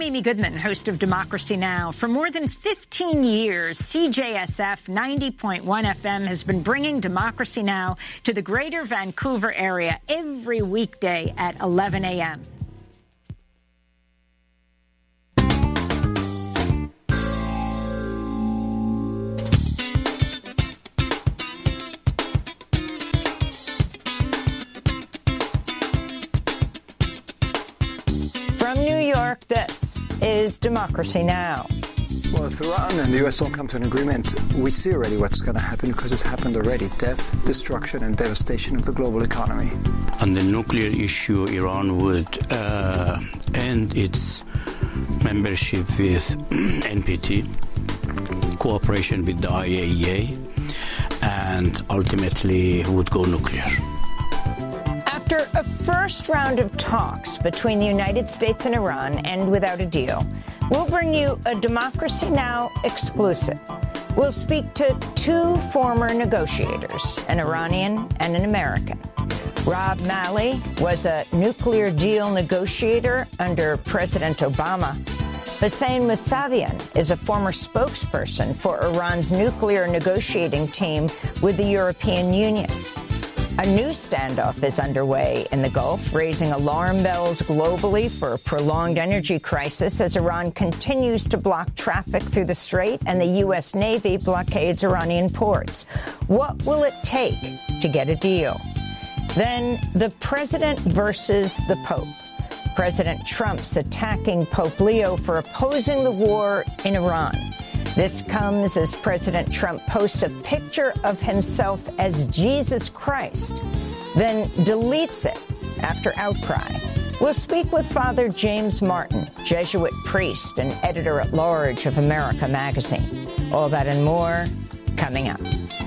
Amy Goodman, host of Democracy Now! For more than 15 years, CJSF 90.1 FM has been bringing Democracy Now! To the greater Vancouver area every weekday at 11 a.m. From New York, this is Democracy Now! Well, if Iran and the U.S. don't come to an agreement, we see already what's going to happen because it's happened already. Death, destruction, and devastation of the global economy. On the nuclear issue, Iran would end its membership with NPT, cooperation with the IAEA, and ultimately would go nuclear. After a first round of talks between the United States and Iran end without a deal, we'll bring you a Democracy Now! Exclusive. We'll speak to two former negotiators, an Iranian and an American. Rob Malley was a nuclear deal negotiator under President Obama. Hossein Mousavian is a former spokesperson for Iran's nuclear negotiating team with the European Union. A new standoff is underway in the Gulf, raising alarm bells globally for a prolonged energy crisis as Iran continues to block traffic through the Strait and the U.S. Navy blockades Iranian ports. What will it take to get a deal? Then the president versus the Pope. President Trump's attacking Pope Leo for opposing the war in Iran. This comes as President Trump posts a picture of himself as Jesus Christ, then deletes it after outcry. We'll speak with Father James Martin, Jesuit priest and editor-at-large of America Magazine. All that and more coming up.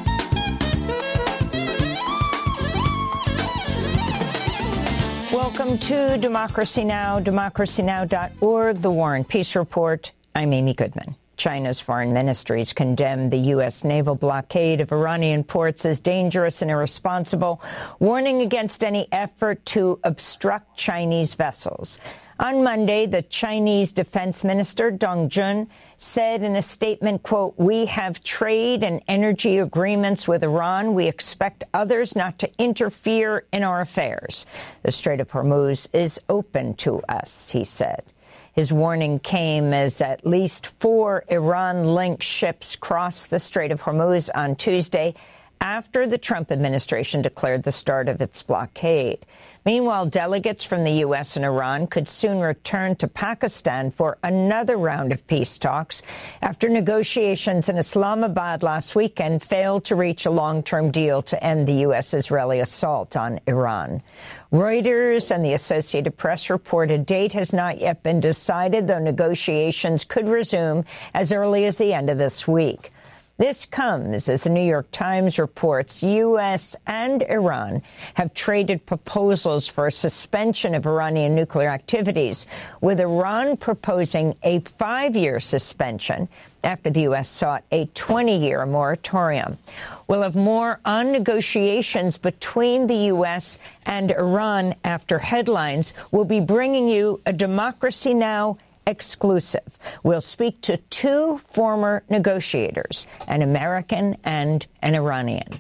Welcome to Democracy Now!, democracynow.org, The War and Peace Report. I'm Amy Goodman. China's foreign ministries condemned the U.S. naval blockade of Iranian ports as dangerous and irresponsible, warning against any effort to obstruct Chinese vessels. On Monday, the Chinese Defense Minister, Dong Jun, said in a statement, quote, "We have trade and energy agreements with Iran. We expect others not to interfere in our affairs. The Strait of Hormuz is open to us," he said. His warning came as at least 4 Iran-linked ships crossed the Strait of Hormuz on Tuesday after the Trump administration declared the start of its blockade. Meanwhile, delegates from the U.S. and Iran could soon return to Pakistan for another round of peace talks after negotiations in Islamabad last weekend failed to reach a long-term deal to end the U.S.-Israeli assault on Iran. Reuters and the Associated Press report a date has not yet been decided, though negotiations could resume as early as the end of this week. This comes as the New York Times reports U.S. and Iran have traded proposals for a suspension of Iranian nuclear activities, with Iran proposing a 5-year suspension after the U.S. sought a 20-year moratorium. We'll have more on negotiations between the U.S. and Iran after headlines. We'll be bringing you a Democracy Now! Exclusive. We'll speak to 2 former negotiators, an American and an Iranian.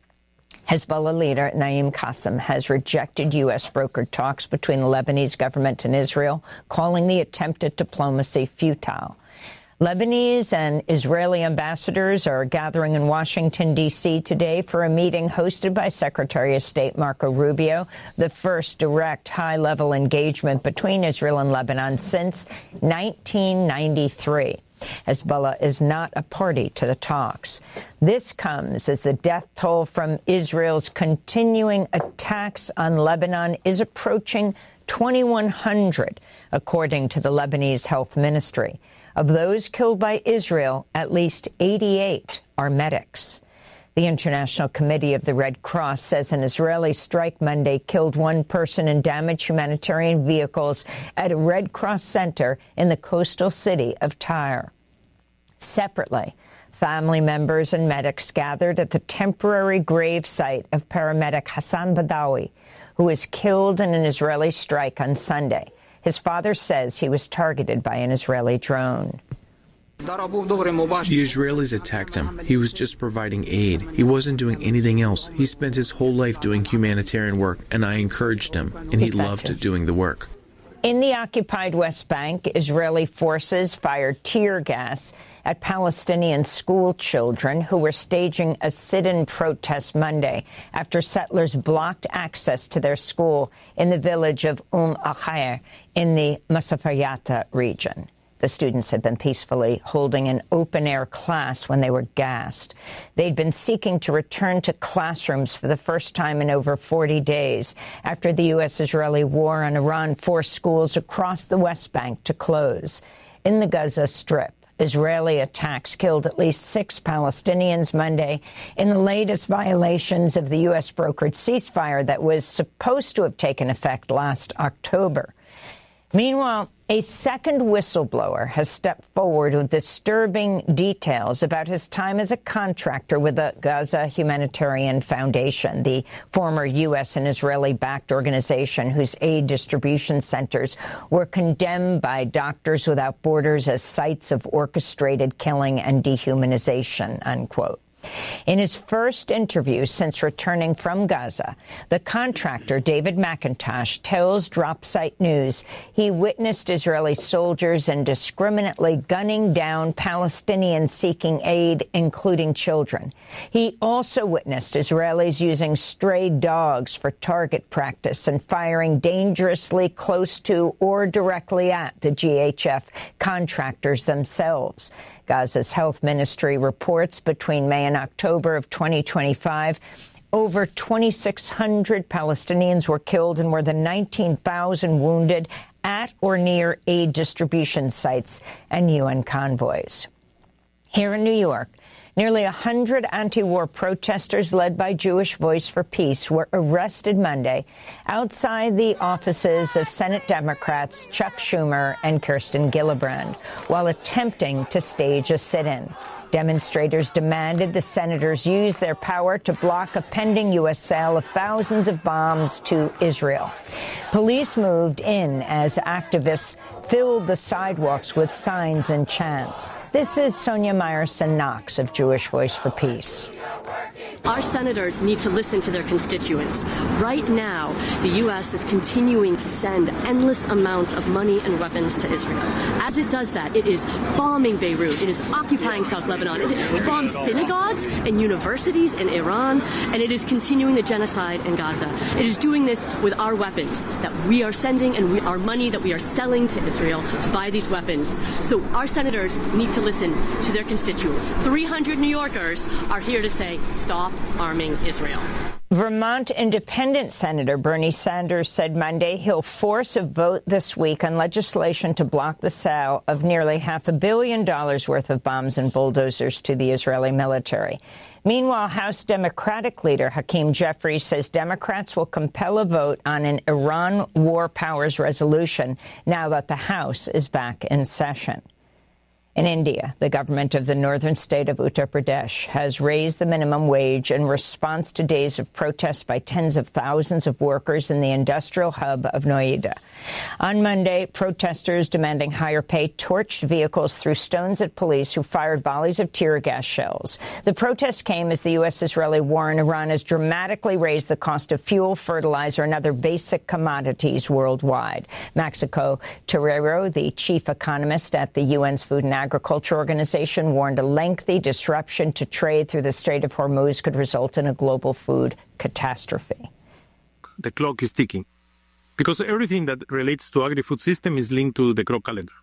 Hezbollah leader Naim Qassem has rejected U.S. brokered talks between the Lebanese government and Israel, calling the attempt at diplomacy futile. Lebanese and Israeli ambassadors are gathering in Washington, D.C. today for a meeting hosted by Secretary of State Marco Rubio, the first direct high-level engagement between Israel and Lebanon since 1993. Hezbollah is not a party to the talks. This comes as the death toll from Israel's continuing attacks on Lebanon is approaching 2,100, according to the Lebanese Health Ministry. Of those killed by Israel, at least 88 are medics. The International Committee of the Red Cross says an Israeli strike Monday killed 1 person and damaged humanitarian vehicles at a Red Cross center in the coastal city of Tyre. Separately, family members and medics gathered at the temporary grave site of paramedic Hassan Badawi, who was killed in an Israeli strike on Sunday. His father says he was targeted by an Israeli drone. The Israelis attacked him. He was just providing aid. He wasn't doing anything else. He spent his whole life doing humanitarian work, and I encouraged him, and he loved doing the work. In the occupied West Bank, Israeli forces fired tear gas at Palestinian school children who were staging a sit-in protest Monday after settlers blocked access to their school in the village of Al-Khair in the Masafayata region. The students had been peacefully holding an open-air class when they were gassed. They'd been seeking to return to classrooms for the first time in over 40 days after the U.S.-Israeli war on Iran forced schools across the West Bank to close. In the Gaza Strip, Israeli attacks killed at least 6 Palestinians Monday in the latest violations of the U.S.-brokered ceasefire that was supposed to have taken effect last October. Meanwhile, a second whistleblower has stepped forward with disturbing details about his time as a contractor with the Gaza Humanitarian Foundation, the former U.S. and Israeli-backed organization whose aid distribution centers were condemned by Doctors Without Borders as sites of orchestrated killing and dehumanization, unquote. In his first interview since returning from Gaza, the contractor, David McIntosh, tells Dropsite News he witnessed Israeli soldiers indiscriminately gunning down Palestinians seeking aid, including children. He also witnessed Israelis using stray dogs for target practice and firing dangerously close to or directly at the GHF contractors themselves. Gaza's health ministry reports between May and October of 2025, over 2,600 Palestinians were killed and more than 19,000 wounded at or near aid distribution sites and UN convoys. Here in New York, nearly 100 anti-war protesters led by Jewish Voice for Peace were arrested Monday outside the offices of Senate Democrats Chuck Schumer and Kirsten Gillibrand while attempting to stage a sit-in. Demonstrators demanded the senators use their power to block a pending U.S. sale of thousands of bombs to Israel. Police moved in as activists filled the sidewalks with signs and chants. This is Sonia Meyerson-Knox of Jewish Voice for Peace. Our senators need to listen to their constituents. Right now, the U.S. is continuing to send endless amounts of money and weapons to Israel. As it does that, it is bombing Beirut. It is occupying South Lebanon. It bombs synagogues and universities in Iran, and it is continuing the genocide in Gaza. It is doing this with our weapons that we are sending and our money that we are selling to Israel to buy these weapons. So our senators need to listen to their constituents. 300 New Yorkers are here to say, stop arming Israel. Vermont Independent Senator Bernie Sanders said Monday he'll force a vote this week on legislation to block the sale of nearly $500 million worth of bombs and bulldozers to the Israeli military. Meanwhile, House Democratic leader Hakeem Jeffries says Democrats will compel a vote on an Iran war powers resolution now that the House is back in session. In India, the government of the northern state of Uttar Pradesh has raised the minimum wage in response to days of protests by tens of thousands of workers in the industrial hub of Noida. On Monday, protesters demanding higher pay torched vehicles, threw stones at police who fired volleys of tear gas shells. The protest came as the U.S.-Israeli war in Iran has dramatically raised the cost of fuel, fertilizer, and other basic commodities worldwide. Mexico Terrero, the chief economist at the UN's Food and Agriculture Organization, warned a lengthy disruption to trade through the Strait of Hormuz could result in a global food catastrophe. The clock is ticking because everything that relates to agri-food system is linked to the crop calendar.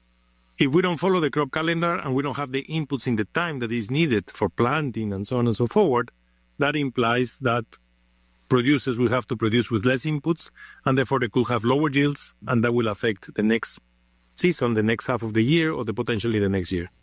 If we don't follow the crop calendar and we don't have the inputs in the time that is needed for planting and so on and so forward, that implies that producers will have to produce with less inputs, and therefore they could have lower yields, and that will affect the next season, the next half of the year, or potentially the next year.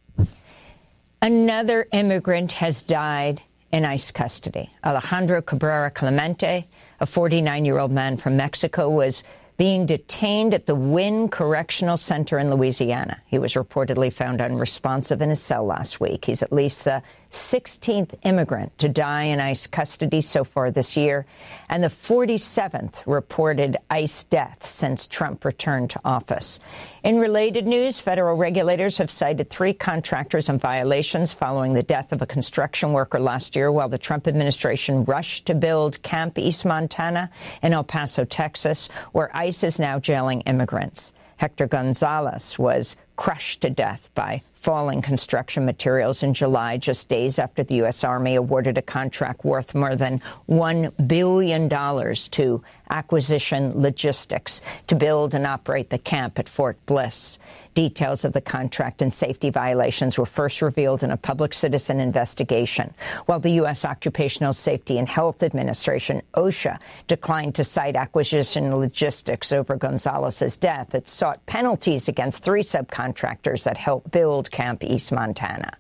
Another immigrant has died in ICE custody. Alejandro Cabrera Clemente, a 49-year-old man from Mexico, was being detained at the Wynn Correctional Center in Louisiana. He was reportedly found unresponsive in his cell last week. He's at least the 16th immigrant to die in ICE custody so far this year, and the 47th reported ICE death since Trump returned to office. In related news, federal regulators have cited 3 contractors on violations following the death of a construction worker last year while the Trump administration rushed to build Camp East Montana in El Paso, Texas, where ICE is now jailing immigrants. Hector Gonzalez was crushed to death by falling construction materials in July, just days after the U.S. Army awarded a contract worth more than $1 billion to Acquisition Logistics to build and operate the camp at Fort Bliss. Details of the contract and safety violations were first revealed in a public citizen investigation, while the U.S. Occupational Safety and Health Administration, OSHA, declined to cite Acquisition Logistics over Gonzalez's death. It sought penalties against 3 subcontractors that helped build Camp East Montana.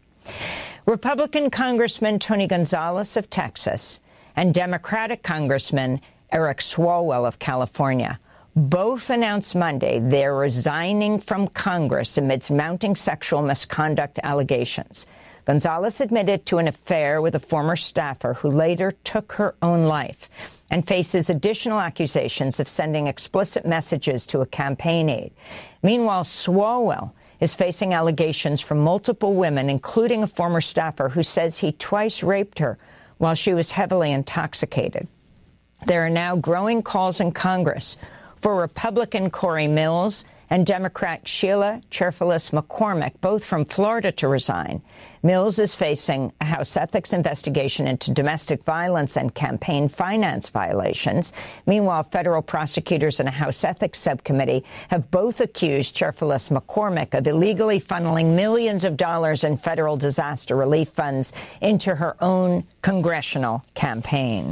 Republican Congressman Tony Gonzalez of Texas and Democratic Congressman Eric Swalwell of California both announced Monday they're resigning from Congress amidst mounting sexual misconduct allegations. Gonzalez admitted to an affair with a former staffer who later took her own life and faces additional accusations of sending explicit messages to a campaign aide. Meanwhile, Swalwell is facing allegations from multiple women, including a former staffer who says he twice raped her while she was heavily intoxicated. There are now growing calls in Congress for Republican Corey Mills and Democrat Sheila Cherfilus McCormick, both from Florida, to resign. Mills is facing a House ethics investigation into domestic violence and campaign finance violations. Meanwhile, federal prosecutors and a House ethics subcommittee have both accused Cherfilus McCormick of illegally funneling millions of dollars in federal disaster relief funds into her own congressional campaign.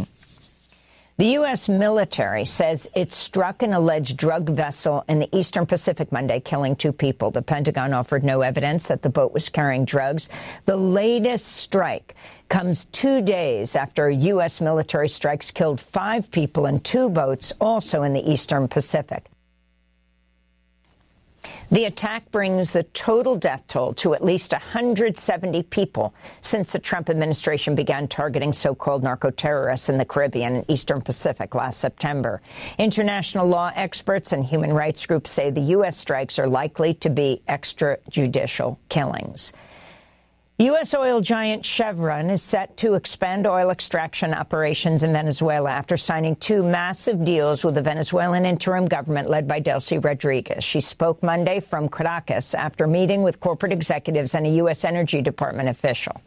The U.S. military says it struck an alleged drug vessel in the Eastern Pacific Monday, killing 2 people. The Pentagon offered no evidence that the boat was carrying drugs. The latest strike comes 2 days after U.S. military strikes killed 5 people in 2 boats, also in the Eastern Pacific. The attack brings the total death toll to at least 170 people since the Trump administration began targeting so-called narco-terrorists in the Caribbean and Eastern Pacific last September. International law experts and human rights groups say the U.S. strikes are likely to be extrajudicial killings. U.S. oil giant Chevron is set to expand oil extraction operations in Venezuela after signing 2 massive deals with the Venezuelan interim government led by Delcy Rodriguez. She spoke Monday from Caracas after meeting with corporate executives and a U.S. Energy Department official.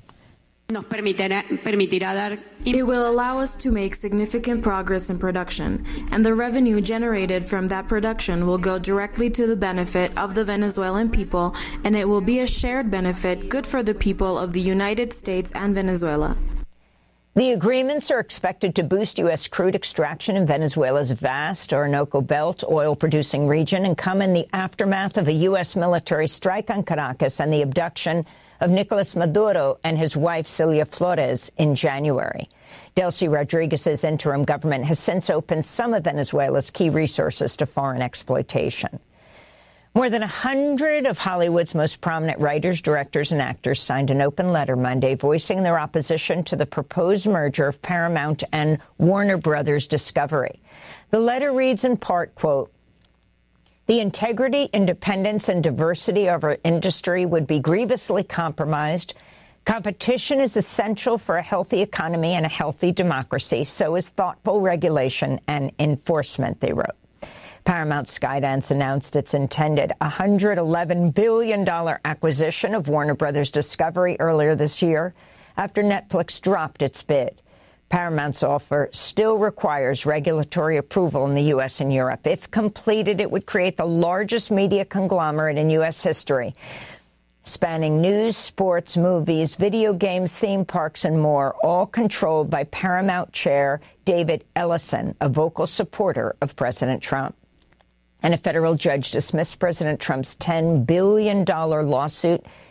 It will allow us to make significant progress in production, and the revenue generated from that production will go directly to the benefit of the Venezuelan people, and it will be a shared benefit good for the people of the United States and Venezuela. The agreements are expected to boost U.S. crude extraction in Venezuela's vast Orinoco Belt oil-producing region and come in the aftermath of a U.S. military strike on Caracas and the abduction of Nicolas Maduro and his wife, Cilia Flores, in January. Delcy Rodriguez's interim government has since opened some of Venezuela's key resources to foreign exploitation. More than 100 of Hollywood's most prominent writers, directors, and actors signed an open letter Monday voicing their opposition to the proposed merger of Paramount and Warner Brothers Discovery. The letter reads in part, quote, "The integrity, independence, and diversity of our industry would be grievously compromised. Competition is essential for a healthy economy and a healthy democracy. So is thoughtful regulation and enforcement," they wrote. Paramount Skydance announced its intended $111 billion acquisition of Warner Brothers Discovery earlier this year after Netflix dropped its bid. Paramount's offer still requires regulatory approval in the U.S. and Europe. If completed, it would create the largest media conglomerate in U.S. history, spanning news, sports, movies, video games, theme parks, and more, all controlled by Paramount chair David Ellison, a vocal supporter of President Trump. And a federal judge dismissed President Trump's $10 billion lawsuit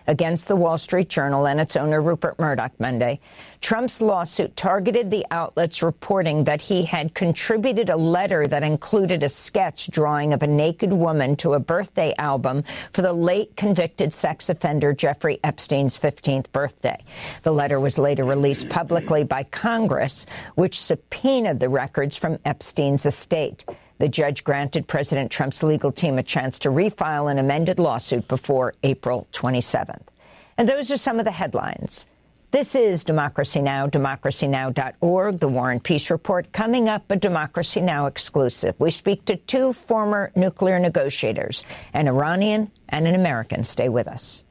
against the Wall Street Journal and its owner Rupert Murdoch Monday. Trump's lawsuit targeted the outlets reporting that he had contributed a letter that included a sketch drawing of a naked woman to a birthday album for the late convicted sex offender Jeffrey Epstein's 15th birthday. The letter was later released publicly by Congress, which subpoenaed the records from Epstein's estate. The judge granted President Trump's legal team a chance to refile an amended lawsuit before April 27th. And those are some of the headlines. This is Democracy Now!, democracynow.org, the War and Peace Report. Coming up, a Democracy Now! Exclusive. We speak to two former nuclear negotiators, an Iranian and an American. Stay with us.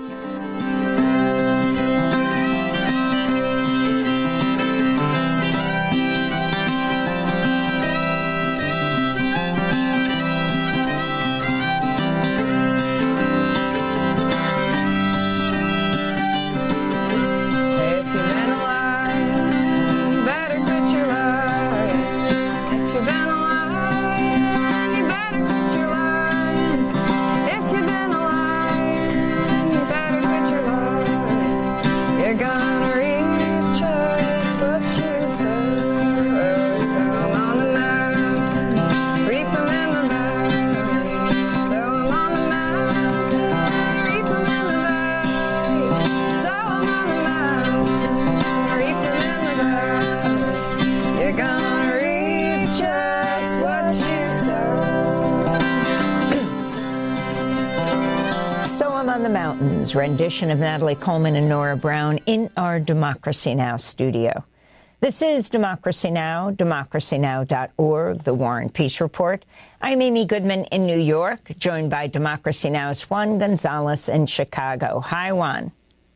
Rendition of Natalie Coleman and Nora Brown in our Democracy Now! Studio. This is Democracy Now!, democracynow.org, the War and Peace Report. I'm Amy Goodman in New York, joined by Democracy Now!'s Juan Gonzalez in Chicago. Hi, Juan.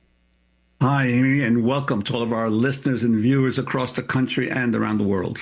Hi, Amy, and welcome to all of our listeners and viewers across the country and around the world.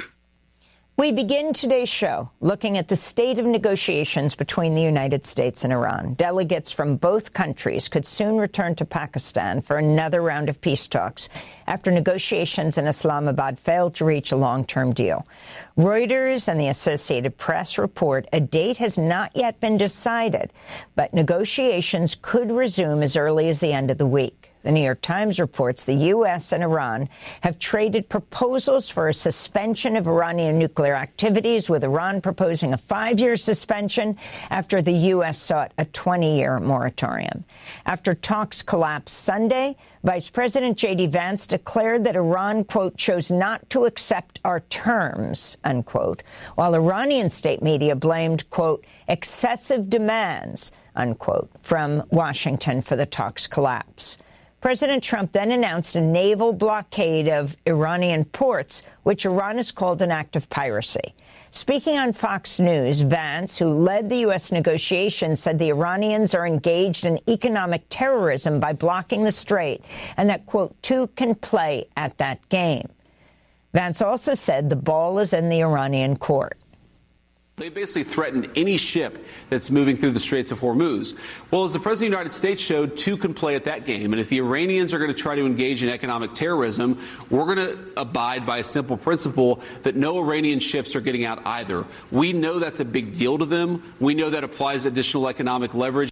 We begin today's show looking at the state of negotiations between the United States and Iran. Delegates from both countries could soon return to Pakistan for another round of peace talks after negotiations in Islamabad failed to reach a long-term deal. Reuters and the Associated Press report a date has not yet been decided, but negotiations could resume as early as the end of the week. The New York Times reports the U.S. and Iran have traded proposals for a suspension of Iranian nuclear activities, with Iran proposing a 5-year suspension after the U.S. sought a 20-year moratorium. After talks collapsed Sunday, Vice President J.D. Vance declared that Iran, quote, chose not to accept our terms, unquote, while Iranian state media blamed, quote, excessive demands, unquote, from Washington for the talks' collapse. President Trump then announced a naval blockade of Iranian ports, which Iran has called an act of piracy. Speaking on Fox News, Vance, who led the U.S. negotiations, said the Iranians are engaged in economic terrorism by blocking the strait and that, quote, two can play at that game. Vance also said the ball is in the Iranian court. They basically threatened any ship that's moving through the Straits of Hormuz. Well, as the President of the United States showed, two can play at that game. And if the Iranians are going to try to engage in economic terrorism, we're going to abide by a simple principle that no Iranian ships are getting out either. We know that's a big deal to them. We know that applies additional economic leverage.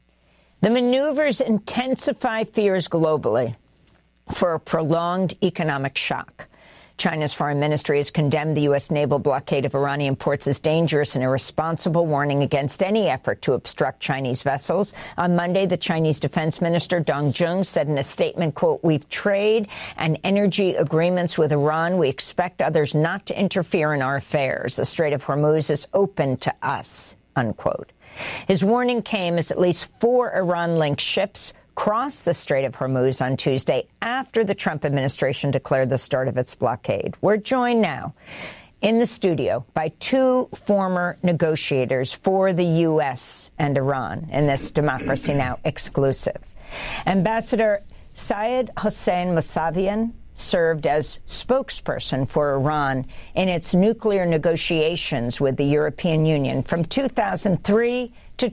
The maneuvers intensify fears globally for a prolonged economic shock. China's foreign ministry has condemned the U.S. naval blockade of Iranian ports as dangerous and irresponsible, warning against any effort to obstruct Chinese vessels. On Monday, the Chinese defense minister, Dong Jun, said in a statement, quote, we've trade and energy agreements with Iran. We expect others not to interfere in our affairs. The Strait of Hormuz is open to us, unquote. His warning came as at least 4 Iran-linked ships crossed the Strait of Hormuz on Tuesday after the Trump administration declared the start of its blockade. We're joined now in the studio by 2 former negotiators for the U.S. and Iran in this Democracy Now! Exclusive. Ambassador Syed Hossein Mousavian served as spokesperson for Iran in its nuclear negotiations with the European Union from 2003 to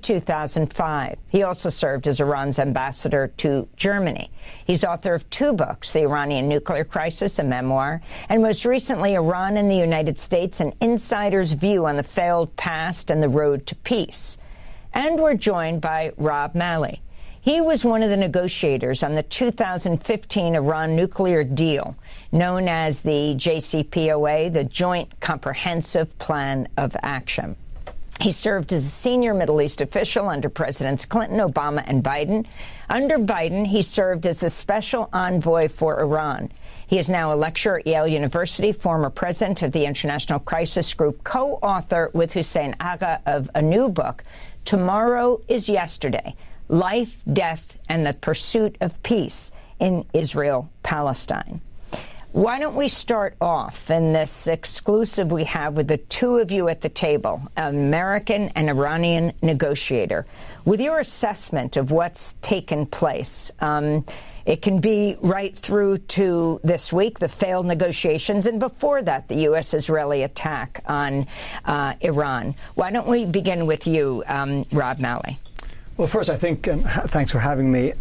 2005. He also served as Iran's ambassador to Germany. He's author of 2 books, The Iranian Nuclear Crisis, a memoir, and most recently, Iran and the United States, an insider's view on the failed past and the road to peace. And we're joined by Rob Malley. He was one of the negotiators on the 2015 Iran nuclear deal, known as the JCPOA, the Joint Comprehensive Plan of Action. He served as a senior Middle East official under Presidents Clinton, Obama, and Biden. Under Biden, he served as the special envoy for Iran. He is now a lecturer at Yale University, former president of the International Crisis Group, co-author with Hussein Agha of a new book, Tomorrow is Yesterday: Life, Death, and the Pursuit of Peace in Israel-Palestine. Why don't we start off in this exclusive we have with the two of you at the table, American and Iranian negotiator, with your assessment of what's taken place. It can be right through to this week, the failed negotiations, and before that, the U.S.-Israeli attack on Iran. Why don't we begin with you, Rob Malley? Well, first, I think, and thanks for having me,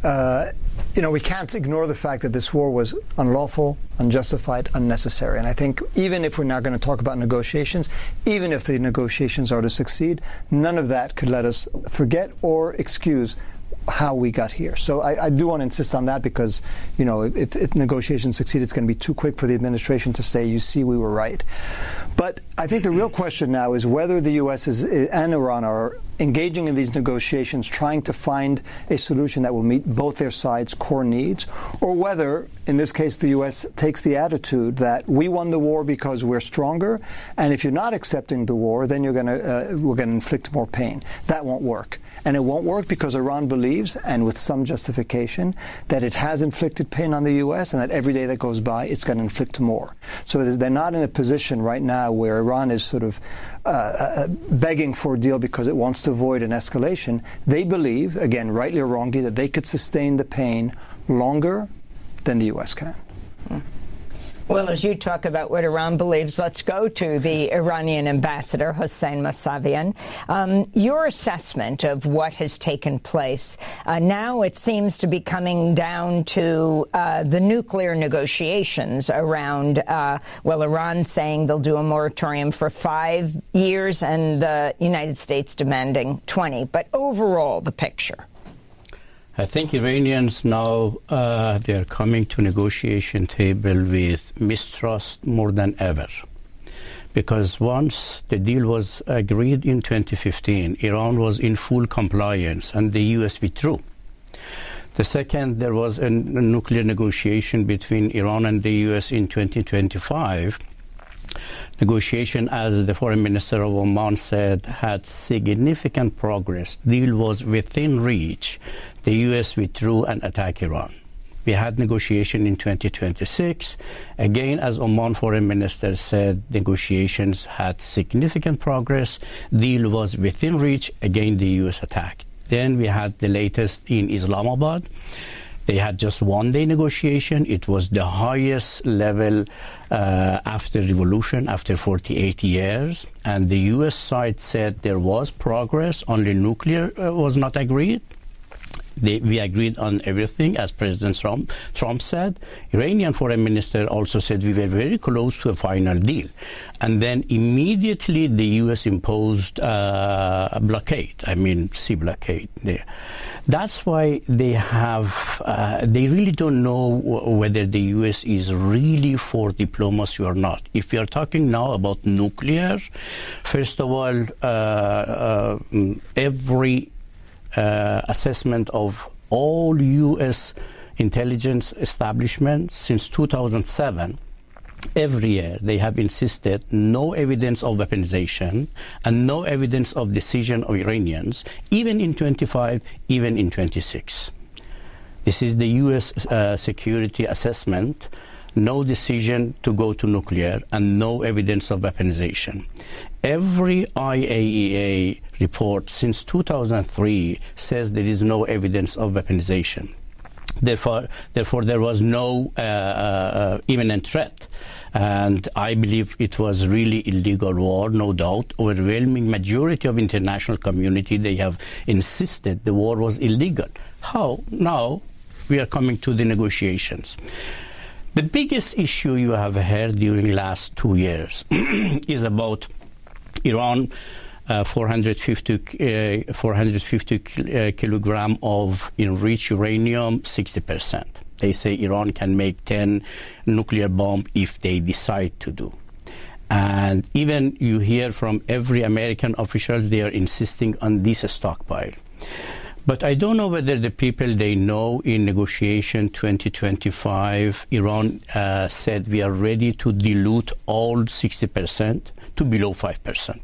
we can't ignore the fact that this war was unlawful, unjustified, unnecessary. And I think even if we're not going to talk about negotiations, even if the negotiations are to succeed, none of that could let us forget or excuse how we got here. So I do want to insist on that because, if negotiations succeed, it's going to be too quick for the administration to say, you see, we were right. But I think the real question now is whether the U.S. and Iran are engaging in these negotiations, trying to find a solution that will meet both their sides' core needs, or whether, in this case, the U.S. takes the attitude that we won the war because we're stronger, and if you're not accepting the war, then we're going to inflict more pain. That won't work. And it won't work because Iran believes, and with some justification, that it has inflicted pain on the U.S. and that every day that goes by, it's going to inflict more. So they're not in a position right now where Iran is sort of begging for a deal because it wants to avoid an escalation. They believe, again, rightly or wrongly, that they could sustain the pain longer than the U.S. can. Well, as you talk about what Iran believes, let's go to the Iranian ambassador, Hossein Mousavian. Your assessment of what has taken place. Now it seems to be coming down to the nuclear negotiations around, Iran saying they'll do a moratorium for 5 years and the United States demanding 20. But overall, the picture. I think Iranians now, they're coming to negotiation table with mistrust more than ever. Because once the deal was agreed in 2015, Iran was in full compliance and the U.S. withdrew. The second, there was a nuclear negotiation between Iran and the U.S. in 2025. Negotiation, as the foreign minister of Oman said, had significant progress. Deal was within reach. The U.S. withdrew and attacked Iran. We had negotiation in 2026. Again, as Oman foreign minister said, negotiations had significant progress. Deal was within reach. Again, the U.S. attacked. Then we had the latest in Islamabad. They had just one-day negotiation. It was the highest level after revolution, after 48 years. And the U.S. side said there was progress, only nuclear was not agreed. We agreed on everything, as President Trump said. Iranian foreign minister also said we were very close to a final deal. And then immediately the U.S. imposed a blockade, sea blockade there. That's why they really don't know whether the U.S. is really for diplomacy or not. If we are talking now about nuclear, first of all, every assessment of all U.S. intelligence establishments since 2007, every year they have insisted no evidence of weaponization and no evidence of decision of Iranians, even in 25, even in 26. This is the U.S. security assessment. No decision to go to nuclear and no evidence of weaponization. Every IAEA report since 2003 says there is no evidence of weaponization. Therefore, there was no imminent threat. And I believe it was really illegal war, no doubt. Overwhelming majority of international community, they have insisted the war was illegal. How? Now we are coming to the negotiations. The biggest issue you have heard during last 2 years is about Iran 450 kilogram of enriched uranium, 60%. They say Iran can make 10 nuclear bombs if they decide to do. And even you hear from every American officials, they are insisting on this stockpile. But I don't know whether the people they know in negotiation 2025, Iran said we are ready to dilute all 60% to below 5%.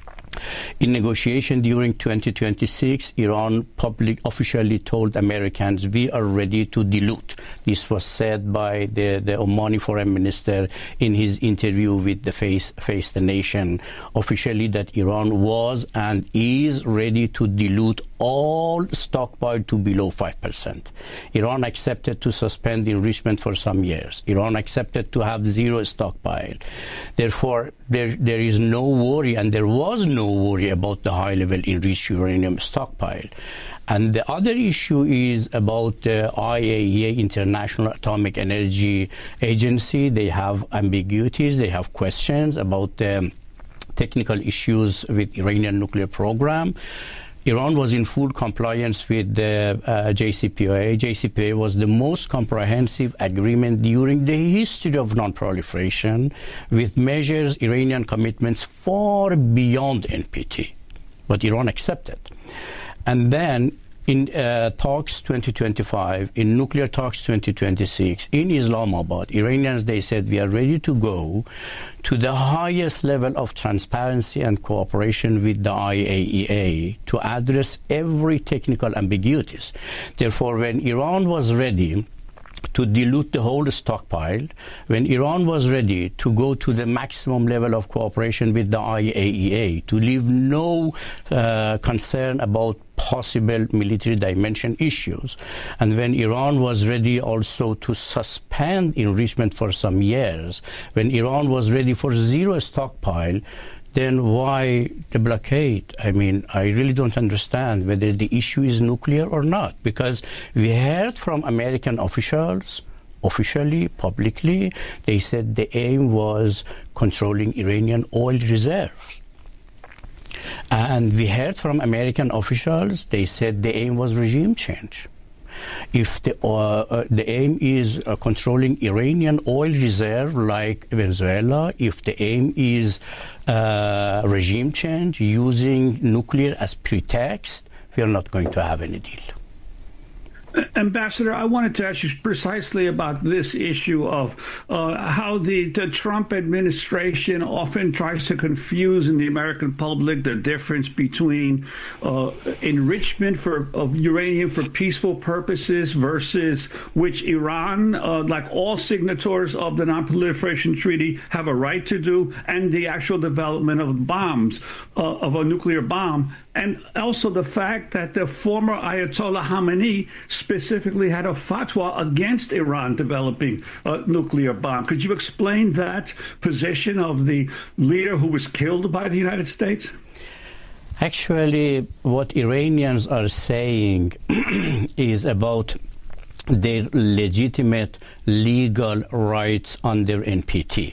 In negotiation during 2026, Iran officially told Americans we are ready to dilute. This was said by the Omani foreign minister in his interview with the Face the Nation, officially that Iran was and is ready to dilute all stockpile to below 5%. Iran accepted to suspend enrichment for some years. Iran accepted to have zero stockpile. Therefore, there is no worry, and there was no worry about the high-level enriched uranium stockpile. And the other issue is about the IAEA, International Atomic Energy Agency. They have ambiguities, they have questions about the technical issues with Iranian nuclear program. Iran was in full compliance with the JCPOA. JCPOA was the most comprehensive agreement during the history of non-proliferation, with measures, Iranian commitments far beyond NPT. But Iran accepted. And then in talks 2025, in nuclear talks 2026, in Islamabad, Iranians, they said, we are ready to go to the highest level of transparency and cooperation with the IAEA to address every technical ambiguities. Therefore, when Iran was ready to dilute the whole stockpile, when Iran was ready to go to the maximum level of cooperation with the IAEA, to leave no concern about possible military dimension issues, and when Iran was ready also to suspend enrichment for some years, when Iran was ready for zero stockpile, then why the blockade? I mean, I really don't understand whether the issue is nuclear or not, because we heard from American officials, officially, publicly, they said the aim was controlling Iranian oil reserves. And we heard from American officials, they said the aim was regime change. If the aim is controlling Iranian oil reserve like Venezuela, if the aim is regime change, using nuclear as pretext, we are not going to have any deal. Ambassador, I wanted to ask you precisely about this issue of how the Trump administration often tries to confuse in the American public the difference between enrichment of uranium for peaceful purposes versus which Iran, like all signatories of the Non-Proliferation Treaty, have a right to do, and the actual development of bombs, of a nuclear bomb. And also the fact that the former Ayatollah Khamenei specifically had a fatwa against Iran developing a nuclear bomb. Could you explain that position of the leader who was killed by the United States? Actually, what Iranians are saying is about their legitimate legal rights under NPT.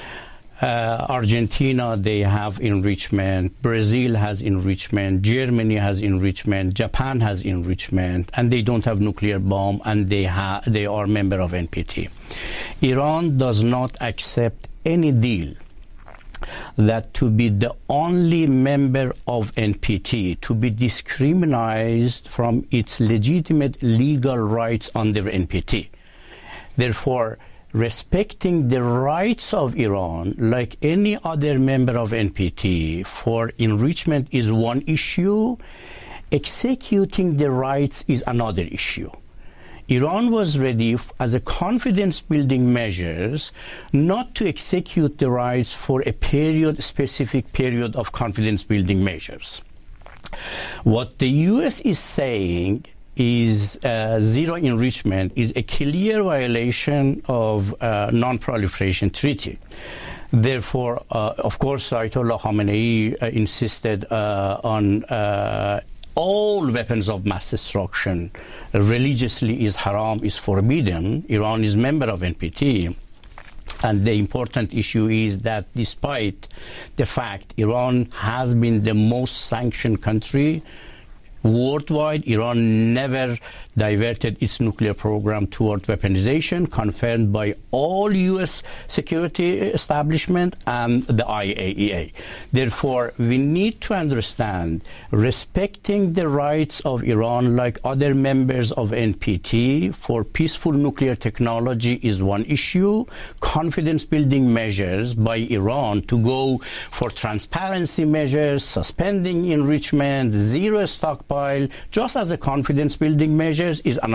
Argentina, they have enrichment. Brazil has enrichment. Germany has enrichment. Japan has enrichment, and they don't have nuclear bomb, and they are member of NPT. Iran does not accept any deal that to be the only member of NPT to be discriminated from its legitimate legal rights under NPT. Therefore, respecting the rights of Iran, like any other member of NPT, for enrichment is one issue. Executing the rights is another issue. Iran was ready, as a confidence-building measures, not to execute the rights for a specific period of confidence-building measures. What the U.S. is saying is zero enrichment is a clear violation of non-proliferation treaty. Therefore, of course, Ayatollah Khamenei insisted on all weapons of mass destruction. Religiously is haram, is forbidden. Iran is member of NPT. And the important issue is that despite the fact Iran has been the most sanctioned country worldwide, Iran never diverted its nuclear program toward weaponization, confirmed by all U.S. security establishment and the IAEA. Therefore, we need to understand respecting the rights of Iran, like other members of NPT, for peaceful nuclear technology is one issue. Confidence-building measures by Iran to go for transparency measures, suspending enrichment, zero stockpile, just as a confidence-building measures is another.